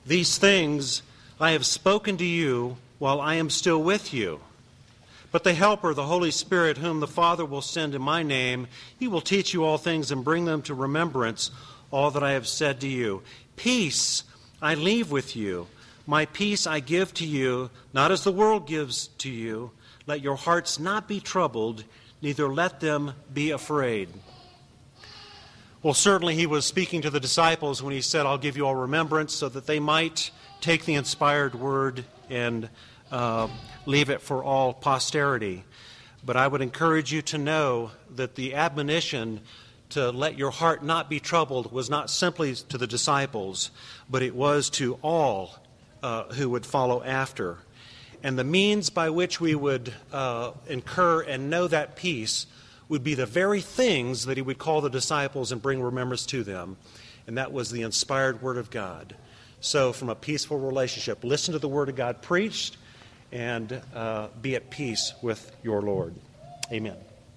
These things I have spoken to you while I am still with you. But the Helper, the Holy Spirit, whom the Father will send in my name, he will teach you all things and bring them to remembrance all that I have said to you. Peace I leave with you. My peace I give to you, not as the world gives to you. Let your hearts not be troubled, neither let them be afraid. Well, certainly he was speaking to the disciples when he said, I'll give you all remembrance, so that they might take the inspired word and leave it for all posterity. But I would encourage you to know that the admonition to let your heart not be troubled was not simply to the disciples, but it was to all who would follow after. And the means by which we would incur and know that peace would be the very things that he would call the disciples and bring remembrance to them. And that was the inspired Word of God. So from a peaceful relationship, listen to the Word of God preached and be at peace with your Lord. Amen.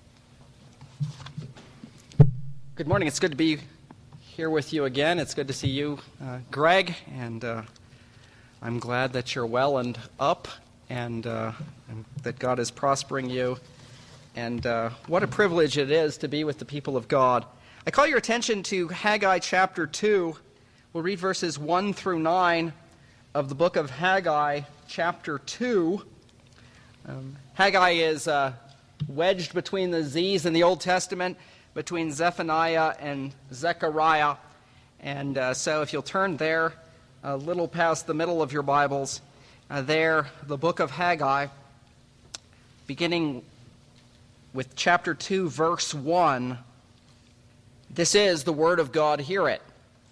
Good morning. It's good to be here with you again. It's good to see you, Greg, and I'm glad that you're well and up and that God is prospering you. And what a privilege it is to be with the people of God. I call your attention to Haggai chapter 2. We'll read verses 1 through 9 of the book of Haggai chapter 2. Haggai is wedged between the Z's in the Old Testament, between Zephaniah and Zechariah. And so if you'll turn there, a little past the middle of your Bibles, there, the book of Haggai, beginning with chapter 2, verse 1. This is the word of God. Hear it.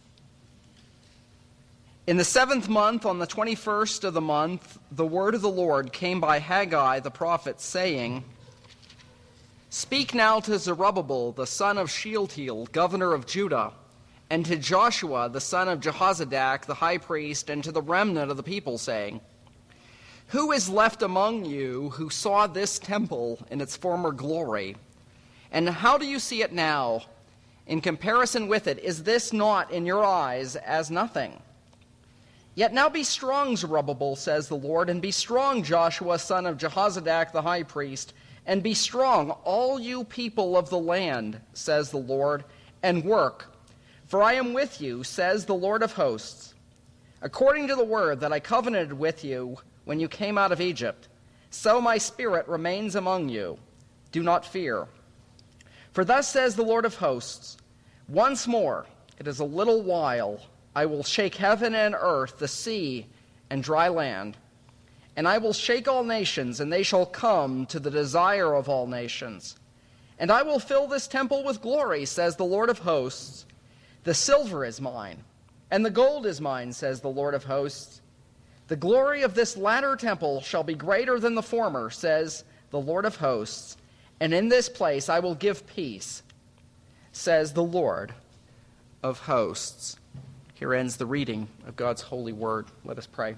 In the 7th month, on the 21st of the month, the word of the Lord came by Haggai the prophet, saying, Speak now to Zerubbabel, the son of Shealtiel, governor of Judah, and to Joshua, the son of Jehozadak, the high priest, and to the remnant of the people, saying, Who is left among you who saw this temple in its former glory? And how do you see it now? In comparison with it, is this not in your eyes as nothing? Yet now be strong, Zerubbabel, says the Lord, and be strong, Joshua, son of Jehozadak, the high priest, and be strong, all you people of the land, says the Lord, and work. For I am with you, says the Lord of hosts. According to the word that I covenanted with you when you came out of Egypt, so my spirit remains among you. Do not fear. For thus says the Lord of hosts, once more, it is a little while, I will shake heaven and earth, the sea and dry land. And I will shake all nations, and they shall come to the desire of all nations. And I will fill this temple with glory, says the Lord of hosts. The silver is mine, and the gold is mine, says the Lord of hosts. The glory of this latter temple shall be greater than the former, says the Lord of hosts. And in this place I will give peace, says the Lord of hosts. Here ends the reading of God's holy word. Let us pray.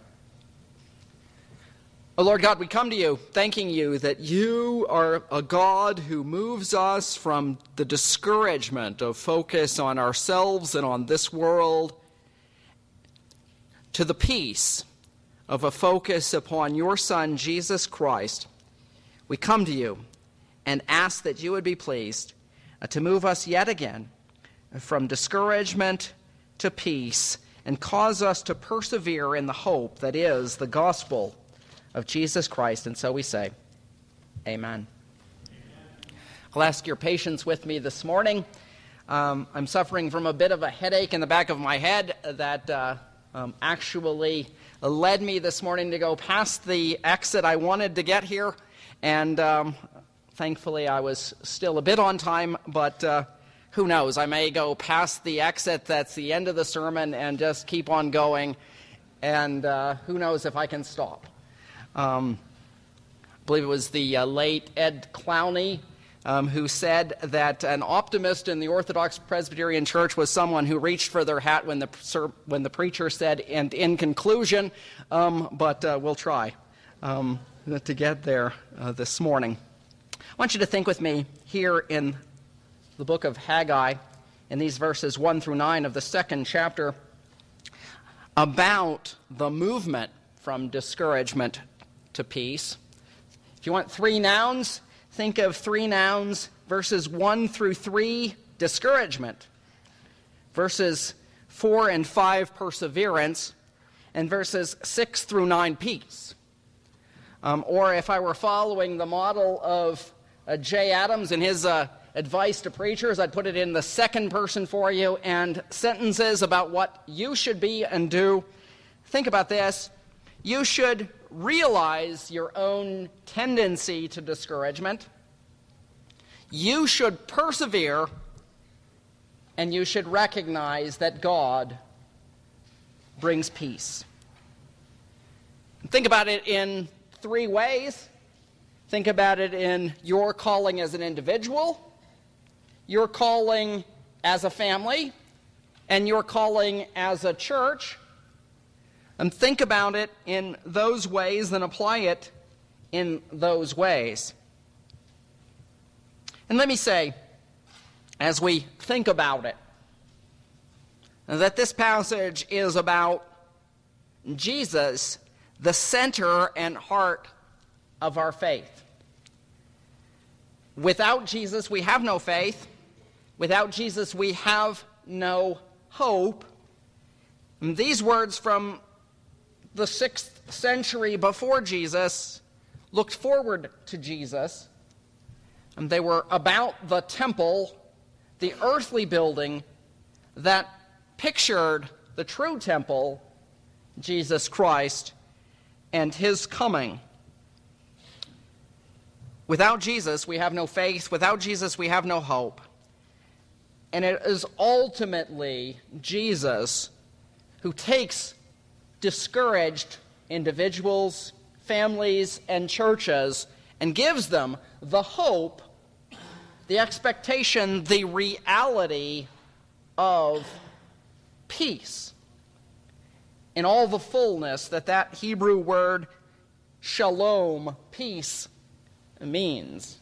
Oh, Lord God, we come to you thanking you that you are a God who moves us from the discouragement of focus on ourselves and on this world to the peace of a focus upon your Son, Jesus Christ. We come to you and ask that you would be pleased to move us yet again from discouragement to peace and cause us to persevere in the hope that is the gospel of Jesus Christ. And so we say, amen. I'll ask your patience with me this morning. I'm suffering from a bit of a headache in the back of my head that actually led me this morning to go past the exit I wanted to get here. And thankfully I was still a bit on time, but who knows? I may go past the exit that's the end of the sermon and just keep on going. And who knows if I can stop. I believe it was the late Ed Clowney who said that an optimist in the Orthodox Presbyterian Church was someone who reached for their hat when the preacher said, and in conclusion, but we'll try to get there this morning. I want you to think with me here in the book of Haggai, in these verses 1 through 9 of the 2nd chapter. about the movement from discouragement to peace. If you want 3 nouns, think of 3 nouns. Verses 1 through 3, discouragement. Verses 4 and 5, perseverance. And verses 6 through 9, peace. Or if I were following the model of Jay Adams and his advice to preachers, I'd put it in the second person for you, and sentences about what you should be and do. Think about this. You should realize your own tendency to discouragement. You should persevere, and you should recognize that God brings peace. Think about it in 3 ways. Think about it in your calling as an individual, your calling as a family, and your calling as a church. And think about it in those ways and apply it in those ways. And let me say, as we think about it, that this passage is about Jesus, the center and heart of our faith. Without Jesus, we have no faith. Without Jesus, we have no hope. And these words from the 6th century before Jesus looked forward to Jesus. And they were about the temple, the earthly building that pictured the true temple, Jesus Christ, and his coming. Without Jesus, we have no faith. Without Jesus, we have no hope. And it is ultimately Jesus who takes discouraged individuals, families, and churches and gives them the hope, the expectation, the reality of peace in all the fullness that Hebrew word shalom, peace, means.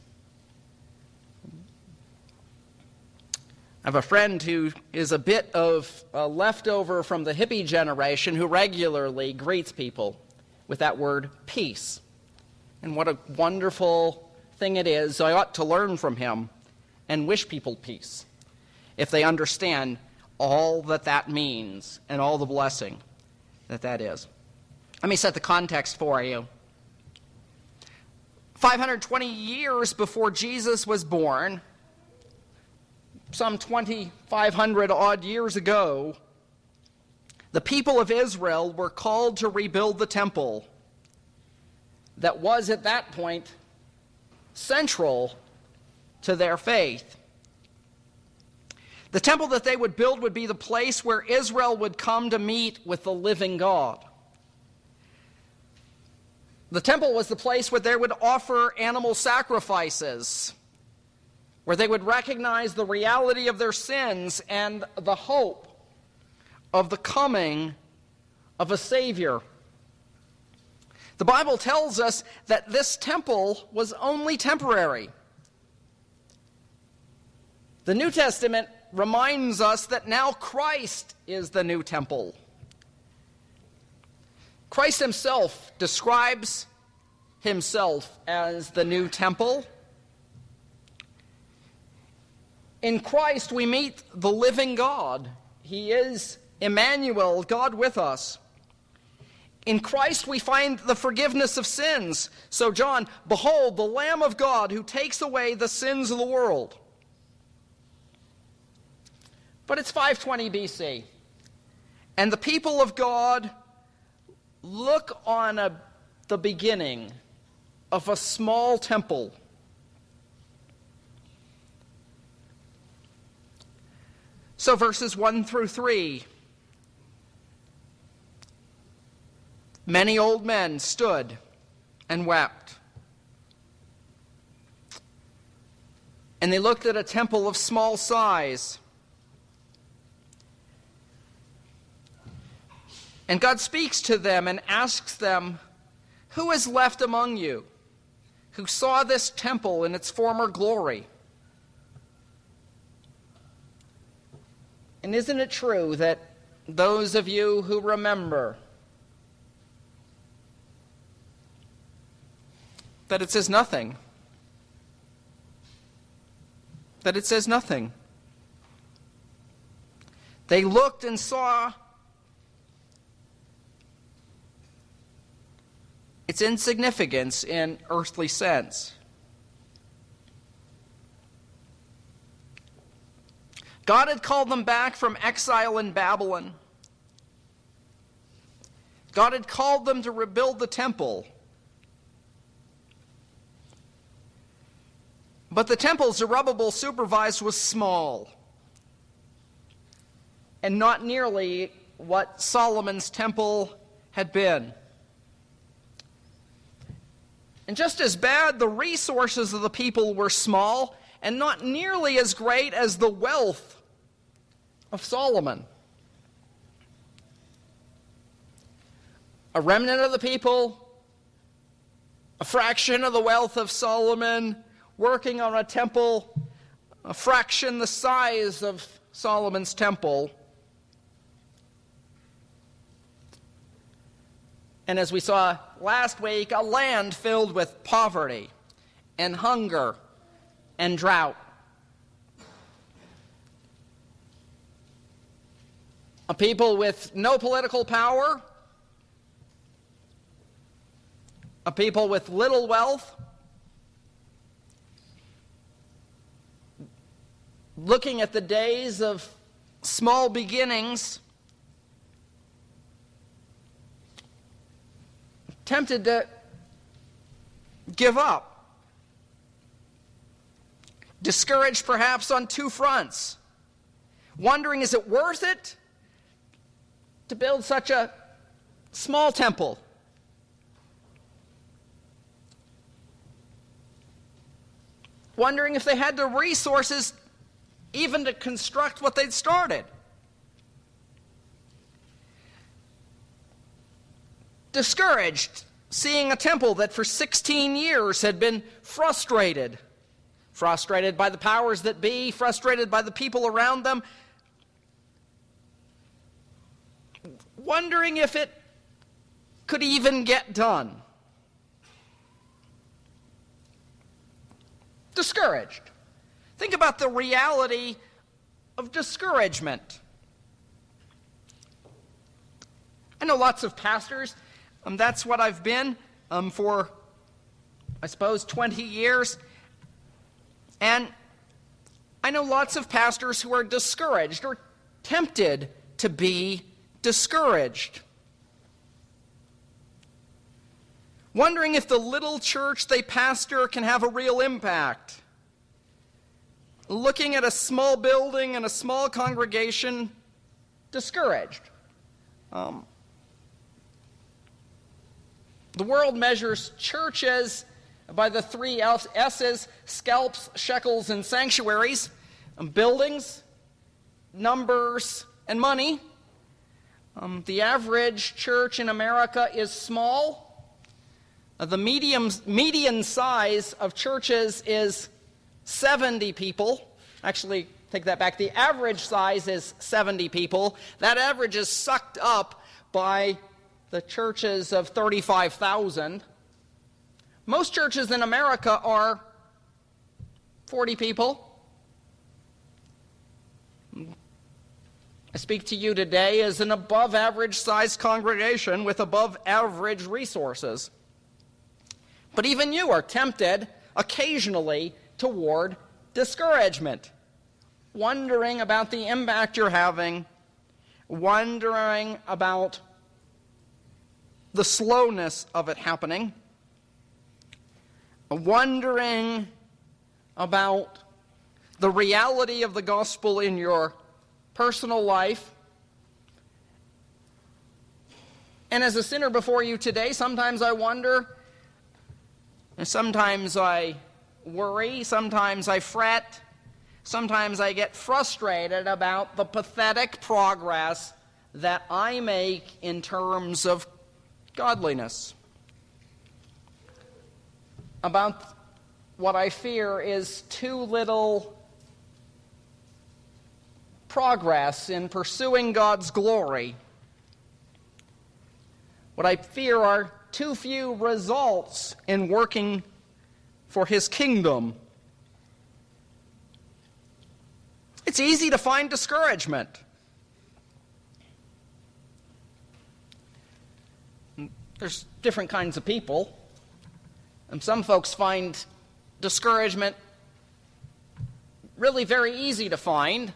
I have a friend who is a bit of a leftover from the hippie generation who regularly greets people with that word peace. And what a wonderful thing it is. I ought to learn from him and wish people peace if they understand all that means and all the blessing that is. Let me set the context for you. 520 years before Jesus was born, some 2,500 odd years ago, the people of Israel were called to rebuild the temple that was at that point central to their faith. The temple that they would build would be the place where Israel would come to meet with the living God. The temple was the place where they would offer animal sacrifices, where they would recognize the reality of their sins and the hope of the coming of a Savior. The Bible tells us that this temple was only temporary. The New Testament reminds us that now Christ is the new temple. Christ himself describes himself as the new temple. In Christ we meet the living God. He is Emmanuel, God with us. In Christ we find the forgiveness of sins. So John, behold, the Lamb of God who takes away the sins of the world. But it's 520 BC. And the people of God look on the beginning of a small temple. So verses 1 through 3. Many old men stood and wept. And they looked at a temple of small size. And God speaks to them and asks them, "Who is left among you who saw this temple in its former glory?" And isn't it true that those of you who remember that it says nothing. That it says nothing. They looked and saw its insignificance in earthly sense. God had called them back from exile in Babylon. God had called them to rebuild the temple. But the temple Zerubbabel supervised was small, and not nearly what Solomon's temple had been. And just as bad, the resources of the people were small and not nearly as great as the wealth of Solomon. A remnant of the people, a fraction of the wealth of Solomon, working on a temple, a fraction the size of Solomon's temple. And as we saw last week, a land filled with poverty and hunger and drought. A people with no political power, a people with little wealth, looking at the days of small beginnings, tempted to give up, discouraged perhaps on two fronts, wondering, is it worth it to build such a small temple? Wondering if they had the resources even to construct what they'd started. Discouraged, seeing a temple that for 16 years had been frustrated by the powers that be, frustrated by the people around them, wondering if it could even get done. Discouraged. Think about the reality of discouragement. I know lots of pastors. That's what I've been for, I suppose, 20 years. And I know lots of pastors who are discouraged or tempted to be discouraged. Wondering if the little church they pastor can have a real impact. Looking at a small building and a small congregation, discouraged. The world measures churches by the three S's: scalps, shekels, and sanctuaries. Buildings, numbers, and money. The average church in America is small. The median size of churches is 70 people. Actually, take that back. The average size is 70 people. That average is sucked up by the churches of 35,000. Most churches in America are 40 people. I speak to you today as an above-average sized congregation with above-average resources. But even you are tempted occasionally toward discouragement, wondering about the impact you're having, wondering about the slowness of it happening, wondering about the reality of the gospel in your personal life. And as a sinner before you today, sometimes I wonder, and sometimes I worry, sometimes I fret, sometimes I get frustrated about the pathetic progress that I make in terms of godliness. About what I fear is too little progress in pursuing God's glory. What I fear are too few results in working for His kingdom. It's easy to find discouragement. There's different kinds of people. And some folks find discouragement really very easy to find.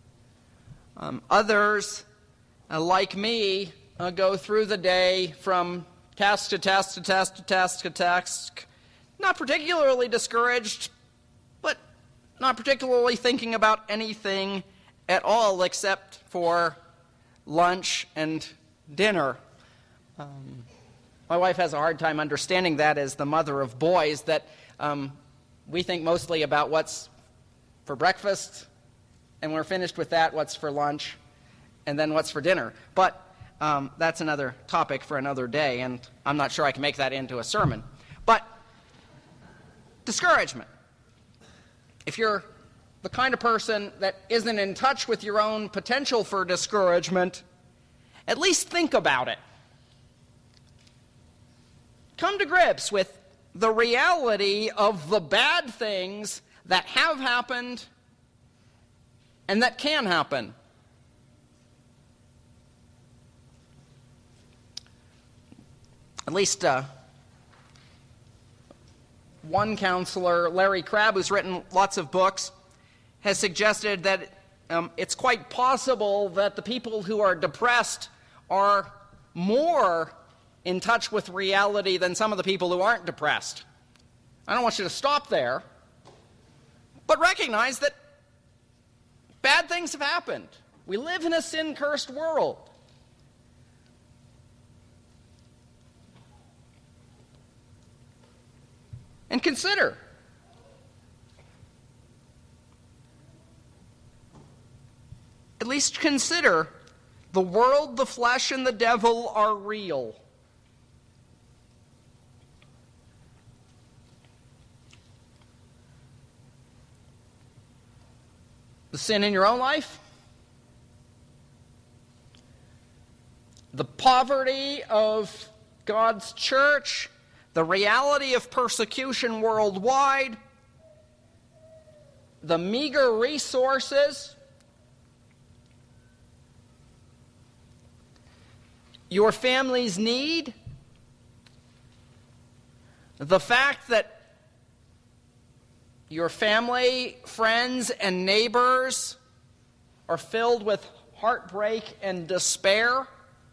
Others, like me, go through the day from task to task to task to task to task, not particularly discouraged, but not particularly thinking about anything at all except for lunch and dinner. My wife has a hard time understanding that as the mother of boys, that we think mostly about what's for breakfast, and when we're finished with that, what's for lunch, and then what's for dinner. But that's another topic for another day, and I'm not sure I can make that into a sermon. But discouragement. If you're the kind of person that isn't in touch with your own potential for discouragement, at least think about it. Come to grips with the reality of the bad things that have happened and that can happen. At least one counselor, Larry Crabb, who's written lots of books, has suggested that it's quite possible that the people who are depressed are more in touch with reality than some of the people who aren't depressed. I don't want you to stop there, but recognize that bad things have happened. We live in a sin-cursed world. And consider, at least consider, the world, the flesh, and the devil are real. The sin in your own life, the poverty of God's church, the reality of persecution worldwide, the meager resources, your family's need, the fact that your family, friends, and neighbors are filled with heartbreak and despair.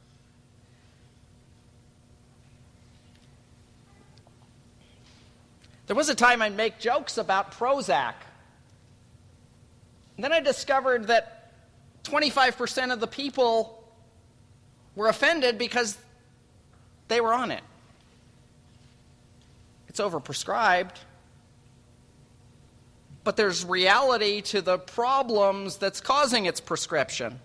There was a time I'd make jokes about Prozac. And then I discovered that 25% of the people were offended because they were on it. It's overprescribed. But there's reality to the problems that's causing its prescription.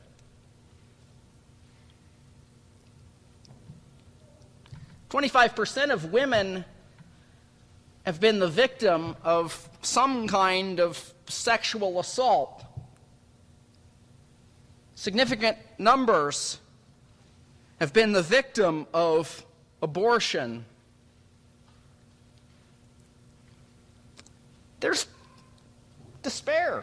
"25% of women have been the victim of some kind of sexual assault. Significant numbers have been the victim of abortion. There's despair.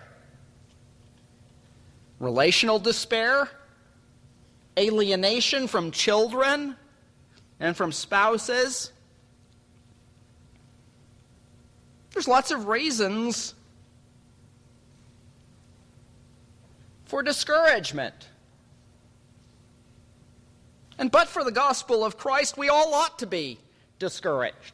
Relational despair, alienation from children and from spouses. There's lots of reasons for discouragement. And but for the gospel of Christ, we all ought to be discouraged.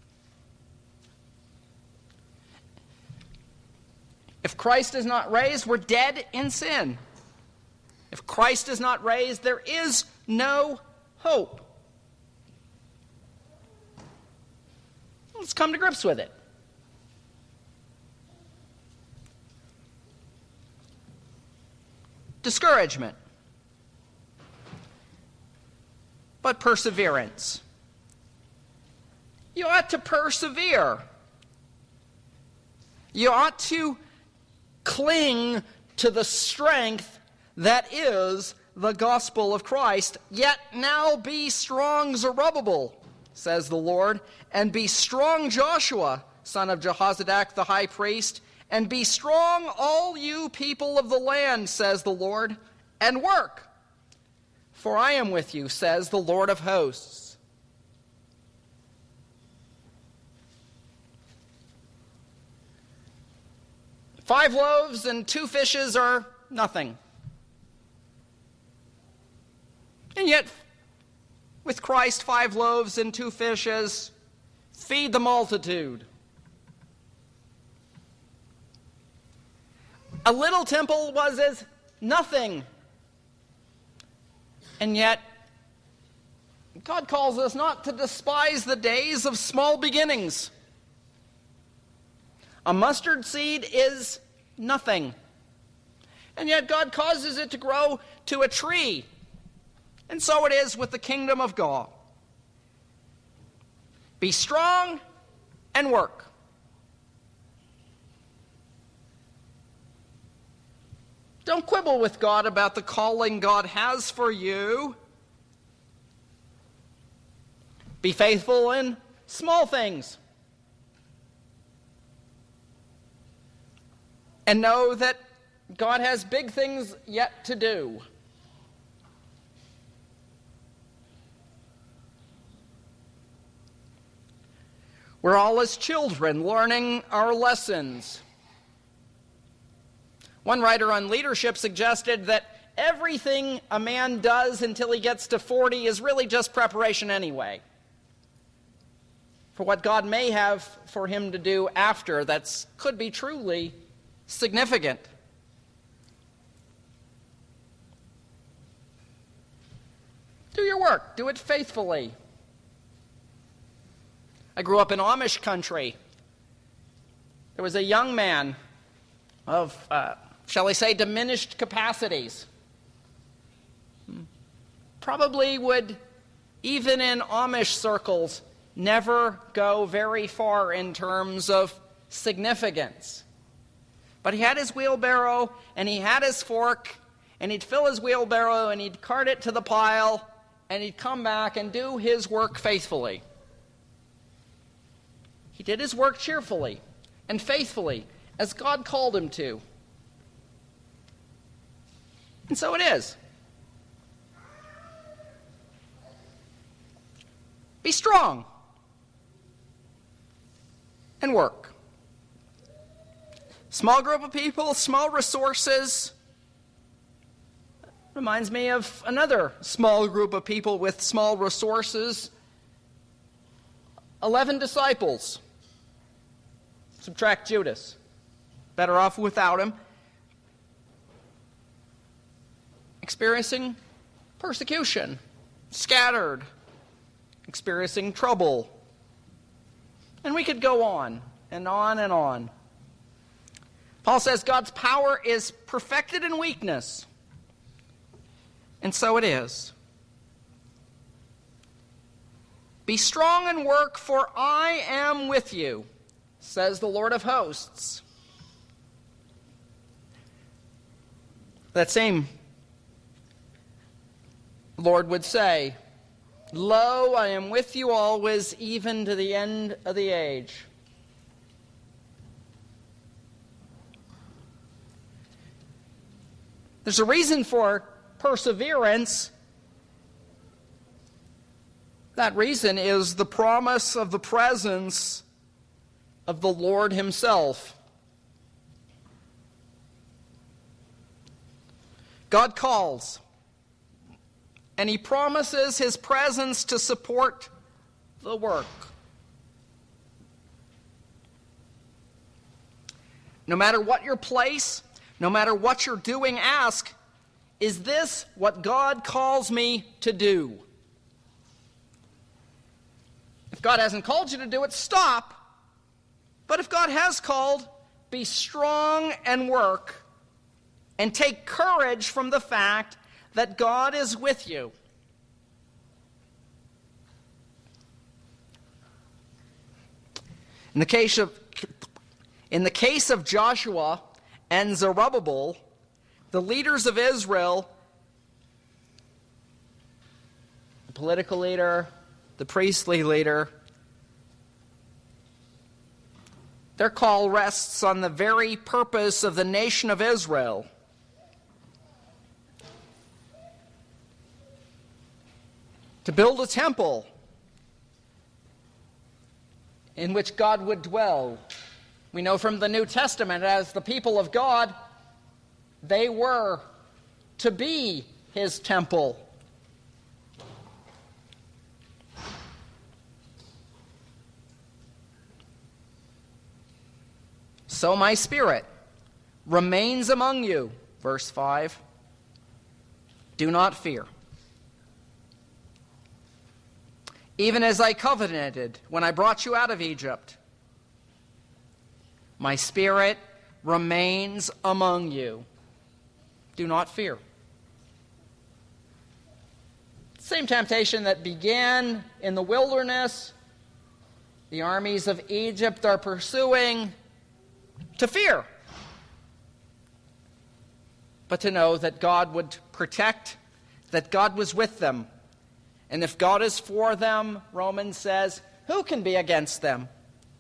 If Christ is not raised, we're dead in sin. If Christ is not raised, there is no hope. Let's come to grips with it. Discouragement. But perseverance. You ought to persevere. You ought to cling to the strength that is the gospel of Christ. Yet now be strong, Zerubbabel, says the Lord, and be strong, Joshua, son of Jehozadak the high priest, and be strong, all you people of the land, says the Lord, and work, for I am with you, says the Lord of hosts. Five loaves and 2 fishes are nothing. And yet, with Christ, 5 loaves and 2 fishes feed the multitude. A little temple was as nothing. And yet, God calls us not to despise the days of small beginnings. A mustard seed is nothing. And yet God causes it to grow to a tree. And so it is with the kingdom of God. Be strong and work. Don't quibble with God about the calling God has for you. Be faithful in small things. And know that God has big things yet to do. We're all as children learning our lessons. One writer on leadership suggested that everything a man does until he gets to 40 is really just preparation anyway for what God may have for him to do after that could be truly significant. Do your work. Do it faithfully. I grew up in Amish country. There was a young man of, shall I say, diminished capacities. Probably would, even in Amish circles, never go very far in terms of significance. But he had his wheelbarrow, and he had his fork, and he'd fill his wheelbarrow, and he'd cart it to the pile, and he'd come back and do his work faithfully. He did his work cheerfully and faithfully, as God called him to. And so it is. Be strong and work. Small group of people, small resources. Reminds me of another small group of people with small resources. 11 disciples. Subtract Judas. Better off without him. Experiencing persecution. Scattered. Experiencing trouble. And we could go on and on and on. Paul says God's power is perfected in weakness. And so it is. Be strong and work, for I am with you, says the Lord of hosts. That same Lord would say, Lo, I am with you always, even to the end of the age. There's a reason for perseverance. That reason is the promise of the presence of the Lord himself. God calls, and he promises his presence to support the work. No matter what your place, no matter what you're doing, ask, is this what God calls me to do? If God hasn't called you to do it, stop. But if God has called, be strong and work, and take courage from the fact that God is with you. In the case of Joshua and Zerubbabel, the leaders of Israel, the political leader, the priestly leader, their call rests on the very purpose of the nation of Israel. To build a temple in which God would dwell. We know from the New Testament, as the people of God, they were to be his temple. So my Spirit remains among you. Verse 5. Do not fear. Even as I covenanted when I brought you out of Egypt, my Spirit remains among you. Do not fear. Same temptation that began in the wilderness, the armies of Egypt are pursuing, to fear. But to know that God would protect, that God was with them. And if God is for them, Romans says, who can be against them?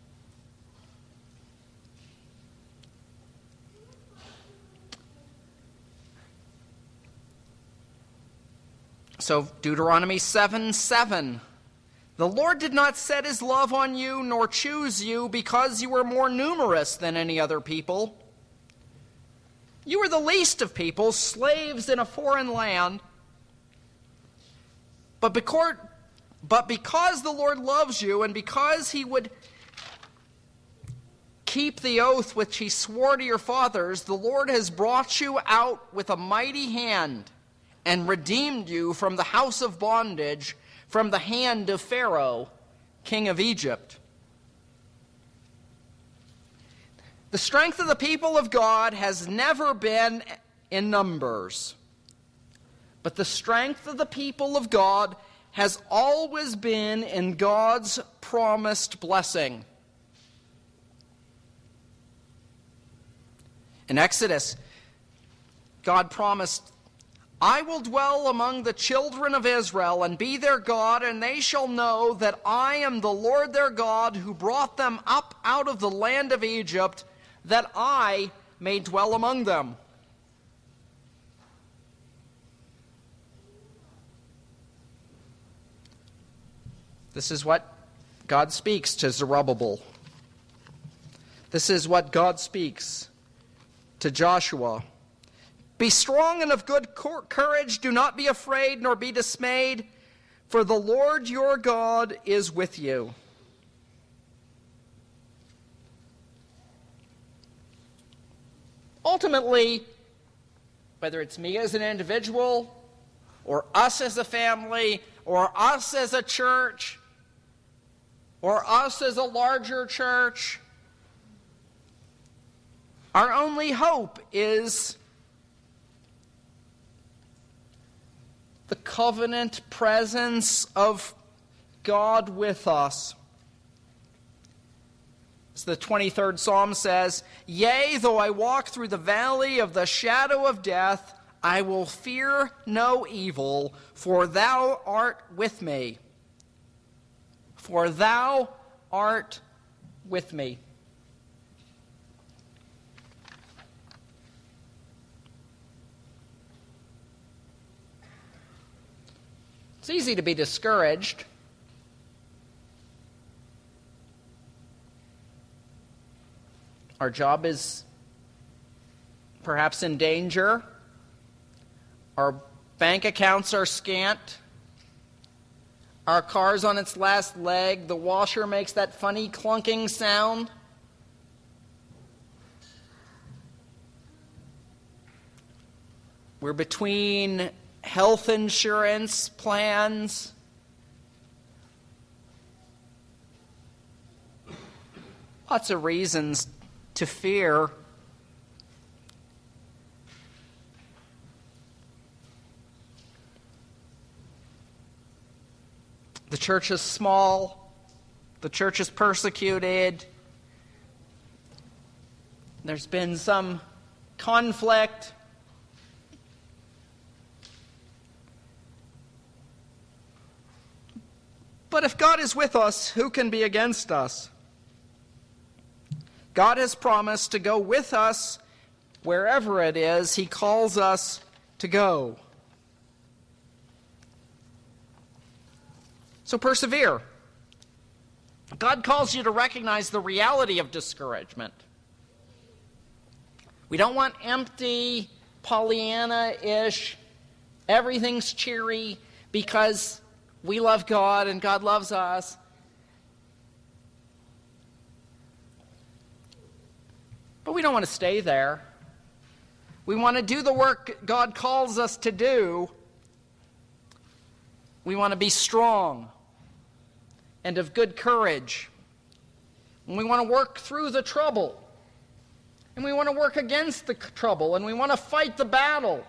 So Deuteronomy 7:7. The Lord did not set his love on you, nor choose you, because you were more numerous than any other people. You were the least of people, slaves in a foreign land. But because the Lord loves you, and because he would keep the oath which he swore to your fathers, the Lord has brought you out with a mighty hand and redeemed you from the house of bondage, from the hand of Pharaoh, king of Egypt. The strength of the people of God has never been in numbers, but the strength of the people of God has always been in God's promised blessing. In Exodus, God promised, I will dwell among the children of Israel and be their God, and they shall know that I am the Lord their God who brought them up out of the land of Egypt, that I may dwell among them. This is what God speaks to Zerubbabel. This is what God speaks to Joshua. Be strong and of good courage. Do not be afraid nor be dismayed, for the Lord your God is with you. Ultimately, whether it's me as an individual, or us as a family, or us as a church, or us as a larger church, our only hope is the covenant presence of God with us. As the 23rd Psalm says, yea, though I walk through the valley of the shadow of death, I will fear no evil, for thou art with me. For thou art with me. It's easy to be discouraged. Our job is perhaps in danger. Our bank accounts are scant. Our car's on its last leg. The washer makes that funny clunking sound. We're between health insurance plans. Lots of reasons to fear. The church is small. The church is persecuted. There's been some conflict. But if God is with us, who can be against us? God has promised to go with us wherever it is He calls us to go. So persevere. God calls you to recognize the reality of discouragement. We don't want empty, Pollyanna-ish, everything's cheery because we love God and God loves us. But we don't want to stay there. We want to do the work God calls us to do. We want to be strong and of good courage. And we want to work through the trouble. And we want to work against the trouble. And we want to fight the battle.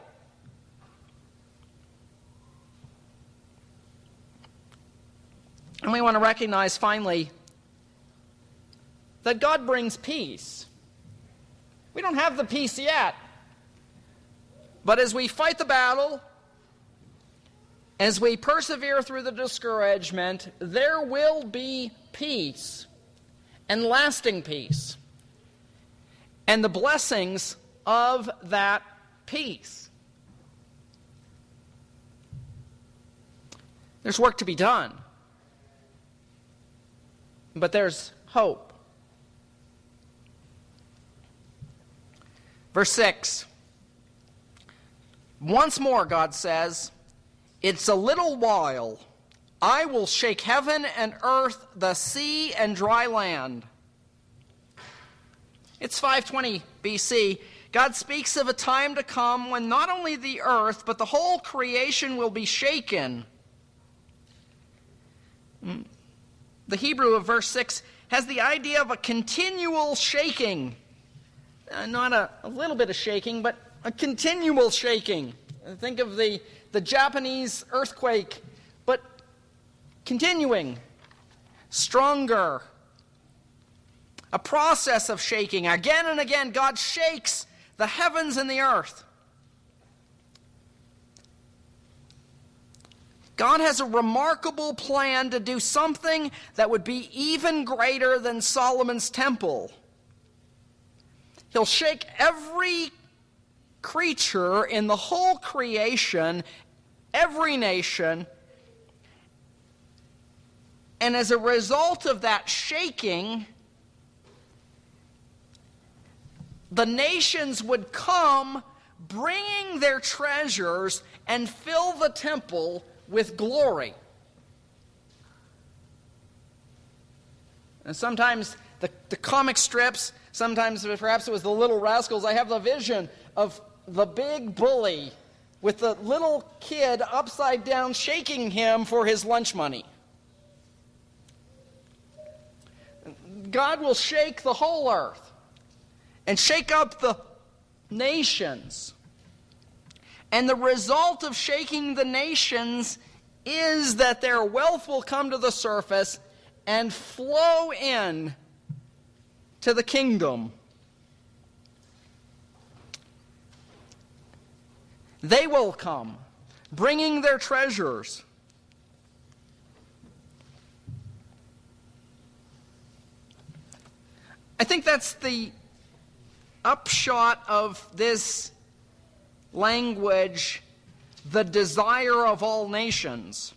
And we want to recognize, finally, that God brings peace. We don't have the peace yet. But as we fight the battle, as we persevere through the discouragement, there will be peace and lasting peace and the blessings of that peace. There's work to be done. But there's hope. Verse 6. Once more, God says, "It's a little while. I will shake heaven and earth, the sea and dry land." It's 520 BC. God speaks of a time to come when not only the earth, but the whole creation will be shaken. The Hebrew of verse 6 has the idea of a continual shaking. Not a little bit of shaking, but a continual shaking. Think of the Japanese earthquake, but continuing, stronger. A process of shaking. Again and again, God shakes the heavens and the earth. God has a remarkable plan to do something that would be even greater than Solomon's temple. He'll shake every creature in the whole creation, every nation, and as a result of that shaking, the nations would come bringing their treasures and fill the temple with glory. And sometimes the comic strips, sometimes perhaps it was the Little Rascals, I have the vision of the big bully with the little kid upside down shaking him for his lunch money. God will shake the whole earth and shake up the nations. And the result of shaking the nations is that their wealth will come to the surface and flow in to the kingdom. They will come, bringing their treasures. I think that's the upshot of this language, the desire of all nations.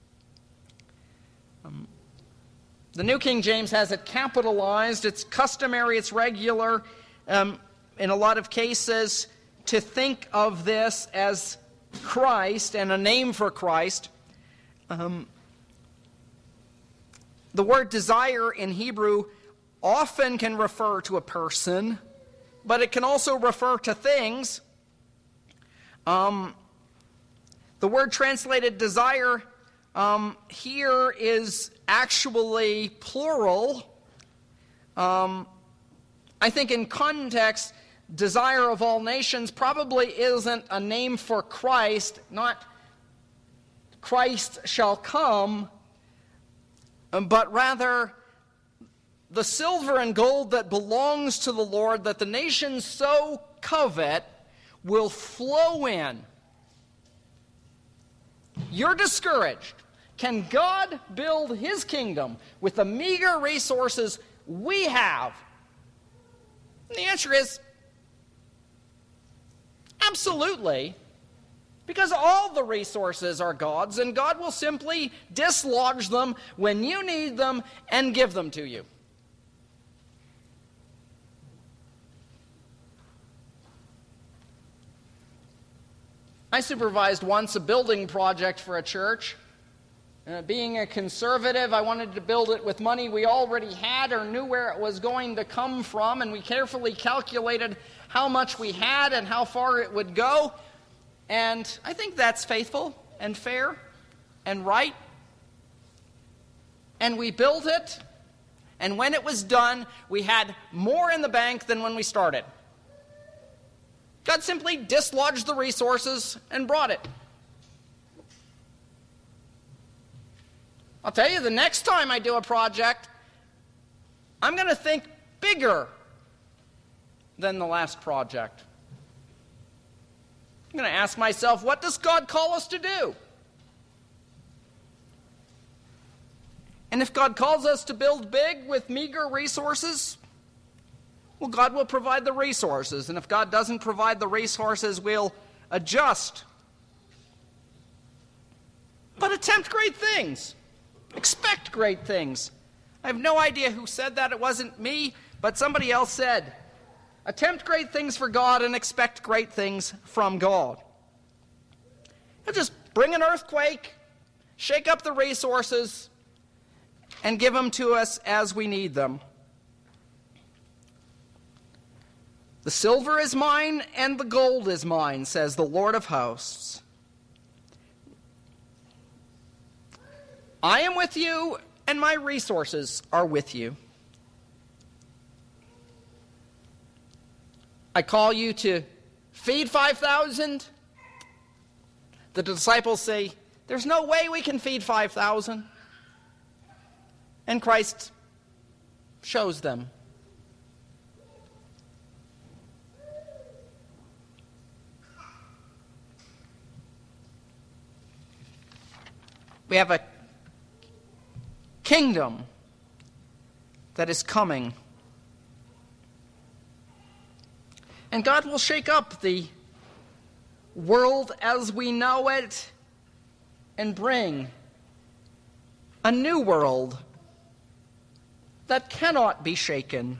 The New King James has it capitalized. It's customary, it's regular in a lot of cases to think of this as Christ and a name for Christ. The word desire in Hebrew often can refer to a person, but it can also refer to things. The word translated desire here is actually plural. I think in context, desire of all nations probably isn't a name for Christ, not Christ shall come, but rather the silver and gold that belongs to the Lord that the nations so covet will flow in. You're discouraged. Can God build his kingdom with the meager resources we have? And the answer is absolutely. Because all the resources are God's, and God will simply dislodge them when you need them and give them to you. I supervised once a building project for a church. Being a conservative, I wanted to build it with money we already had or knew where it was going to come from, and we carefully calculated how much we had and how far it would go. And I think that's faithful and fair and right. And we built it, and when it was done, we had more in the bank than when we started. God simply dislodged the resources and brought it. I'll tell you, the next time I do a project, I'm going to think bigger than the last project. I'm going to ask myself, what does God call us to do? And if God calls us to build big with meager resources, well, God will provide the resources. And if God doesn't provide the resources, we'll adjust. But attempt great things. Expect great things. I have no idea who said that. It wasn't me, but somebody else said, attempt great things for God and expect great things from God. He'll just bring an earthquake, shake up the resources, and give them to us as we need them. The silver is mine and the gold is mine, says the Lord of hosts. I am with you, and my resources are with you. I call you to feed 5,000. The disciples say, there's no way we can feed 5,000. And Christ shows them. We have a kingdom that is coming. And God will shake up the world as we know it and bring a new world that cannot be shaken.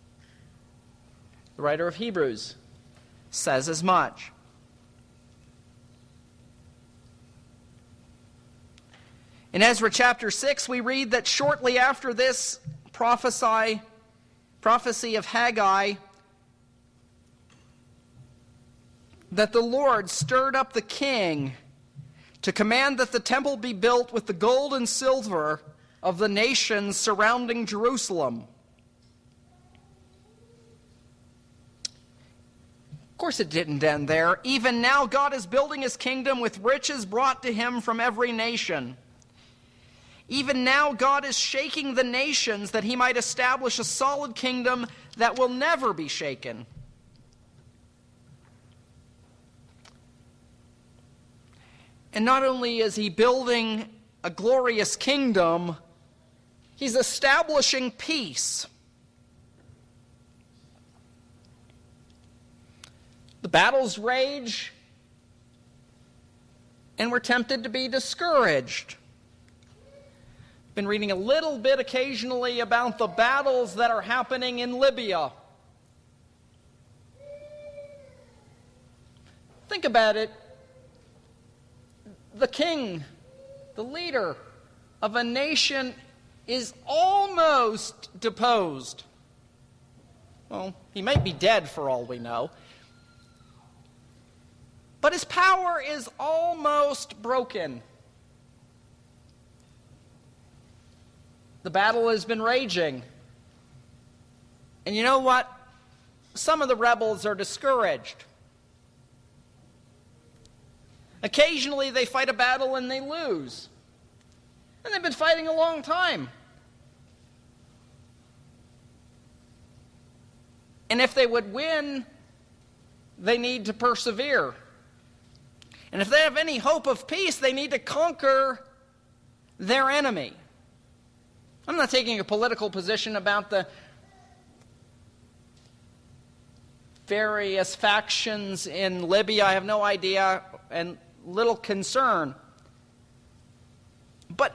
The writer of Hebrews says as much. In Ezra chapter 6, we read that shortly after this prophecy of Haggai, that the Lord stirred up the king to command that the temple be built with the gold and silver of the nations surrounding Jerusalem. Of course, it didn't end there. Even now, God is building his kingdom with riches brought to him from every nation. Even now, God is shaking the nations that he might establish a solid kingdom that will never be shaken. And not only is he building a glorious kingdom, he's establishing peace. The battles rage, and we're tempted to be discouraged. Been reading a little bit occasionally about the battles that are happening in Libya. Think about it. The king, the leader of a nation, is almost deposed. Well, he might be dead for all we know. But his power is almost broken. The battle has been raging. And you know what? Some of the rebels are discouraged. Occasionally they fight a battle and they lose. And they've been fighting a long time. And if they would win, they need to persevere. And if they have any hope of peace, they need to conquer their enemy. I'm not taking a political position about the various factions in Libya. I have no idea and little concern. But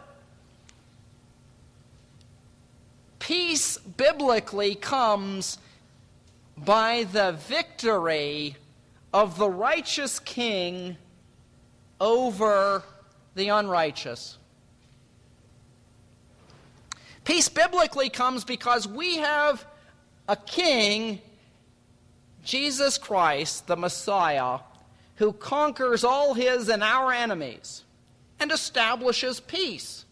peace biblically comes by the victory of the righteous king over the unrighteous. Peace biblically comes because we have a king, Jesus Christ, the Messiah, who conquers all his and our enemies and establishes peace.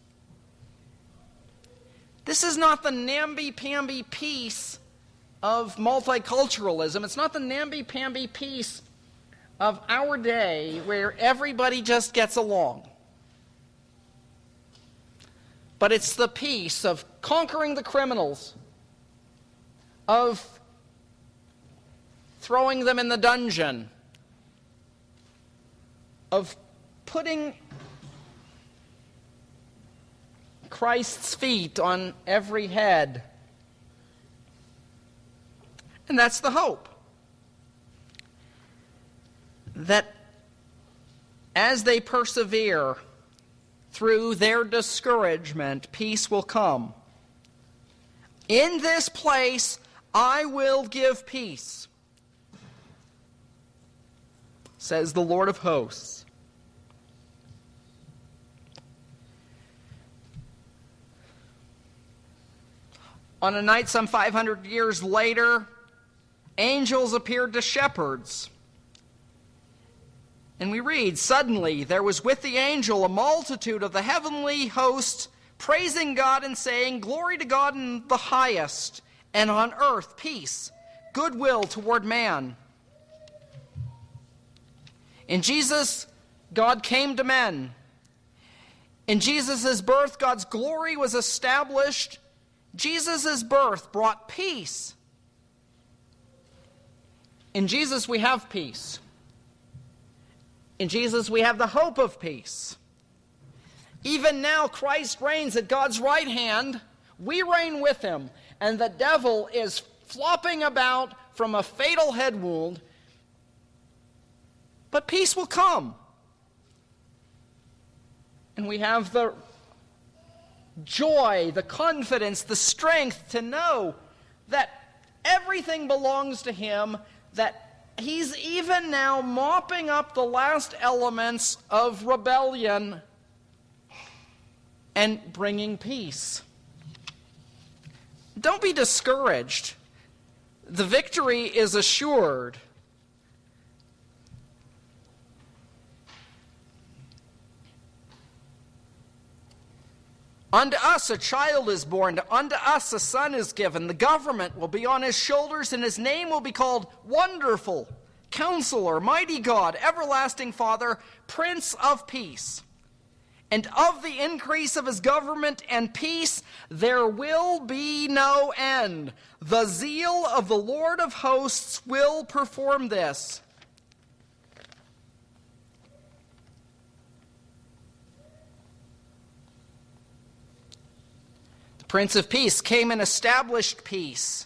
This is not the namby-pamby peace of multiculturalism. It's not the namby-pamby peace of our day where everybody just gets along. But it's the peace of conquering the criminals, of throwing them in the dungeon, of putting Christ's feet on every head. And that's the hope. That as they persevere through their discouragement, peace will come. In this place, I will give peace, says the Lord of hosts. On a night some 500 years later, angels appeared to shepherds. And we read, "Suddenly there was with the angel a multitude of the heavenly host, praising God and saying, 'Glory to God in the highest, and on earth peace, goodwill toward man.'" In Jesus, God came to men. In Jesus' birth, God's glory was established. Jesus' birth brought peace. In Jesus, we have peace. In Jesus, we have the hope of peace. Even now, Christ reigns at God's right hand. We reign with him. And the devil is flopping about from a fatal head wound. But peace will come. And we have the joy, the confidence, the strength to know that everything belongs to him, that he's even now mopping up the last elements of rebellion and bringing peace. Don't be discouraged. The victory is assured. Unto us a child is born, unto us a son is given. The government will be on his shoulders, and his name will be called Wonderful, Counselor, Mighty God, Everlasting Father, Prince of Peace. And of the increase of his government and peace there will be no end. The zeal of the Lord of hosts will perform this. Prince of Peace came and established peace.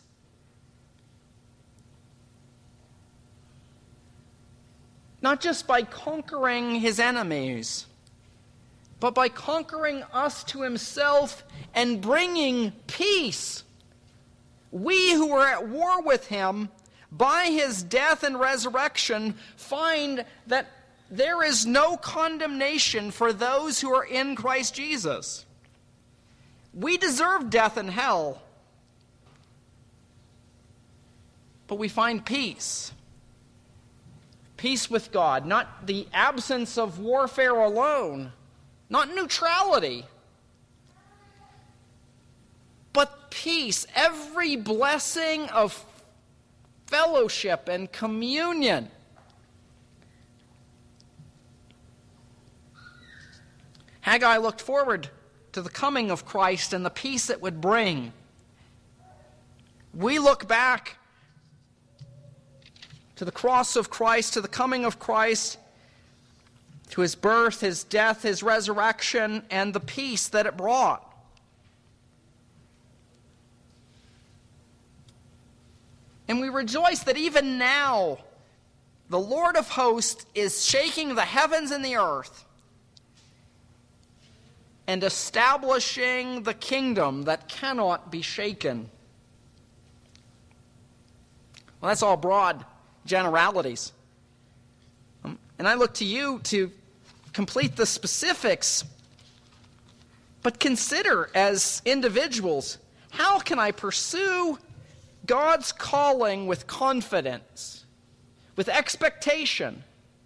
Not just by conquering his enemies, but by conquering us to himself and bringing peace. We who were at war with him, by his death and resurrection, find that there is no condemnation for those who are in Christ Jesus. We deserve death and hell, but we find peace. Peace with God, not the absence of warfare alone, not neutrality, but peace, every blessing of fellowship and communion. Haggai looked forward to the coming of Christ and the peace it would bring. We look back to the cross of Christ, to the coming of Christ, to his birth, his death, his resurrection, and the peace that it brought. And we rejoice that even now, the Lord of hosts is shaking the heavens and the earth and establishing the kingdom that cannot be shaken. Well, that's all broad generalities. And I look to you to complete the specifics. But consider as individuals, how can I pursue God's calling with confidence, with expectation?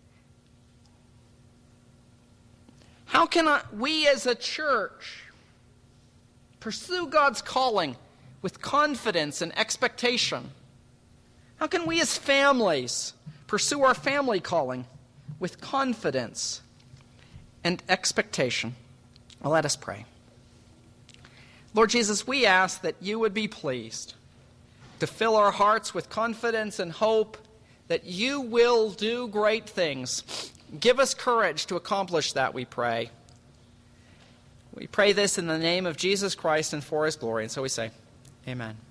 How can we as a church pursue God's calling with confidence and expectation? How can we as families pursue our family calling with confidence and expectation? Well, let us pray. Lord Jesus, we ask that you would be pleased to fill our hearts with confidence and hope that you will do great things. Give us courage to accomplish that, we pray. We pray this in the name of Jesus Christ and for his glory. And so we say, amen.